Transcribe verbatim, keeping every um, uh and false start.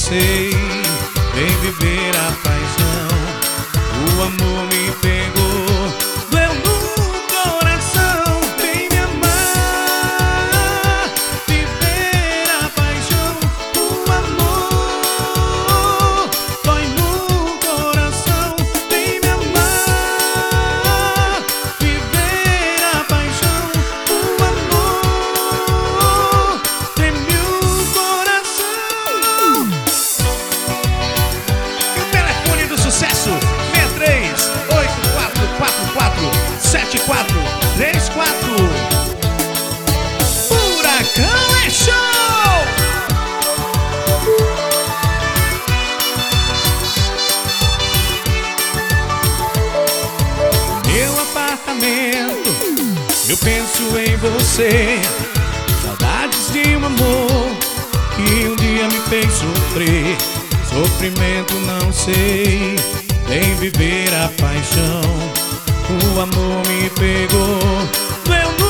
sei bem viver a paixão. O amor me pegou, doeu no coração. Vem me amar, viver a paixão. O amor dói no coração. Vem me amar, viver a paixão. O amor treme o coração. E o telefone do sucesso: seis três oito quatro quatro quatro sete quatro três quatro. Furacão é show! Meu apartamento, eu penso em você. Saudades de um amor que um dia me fez sofrer. Sofrimento não sei bem viver a paixão. O amor me pegou, doeu no